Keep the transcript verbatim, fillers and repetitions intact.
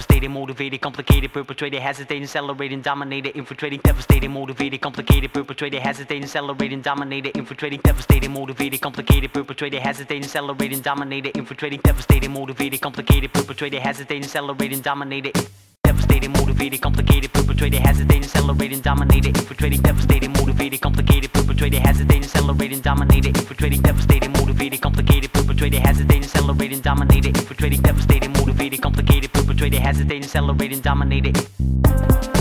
devastating, motivated, complicated, perpetrated, hesitating, accelerating, dominated, infiltrating, devastating, motivated, complicated, perpetrated, hesitating, accelerating, dominated, infiltrating, devastating, motivated, complicated, perpetrated, hesitating, accelerating, dominated, infiltrating, devastating, motivated, complicated, perpetrated, hesitating, accelerating, dominated, devastating, motivated, complicated, perpetrated, hesitating, accelerating, dominated, infiltrating, devastating, motivated, complicated, perpetrated, hesitating, accelerating, dominated, infiltrating, devastating, motivated, complicated, perpetrated, hesitating, accelerating, dominated, infiltrating, devastating, motivated, complicated, perpetrated, hesitating, accelerating, dominated.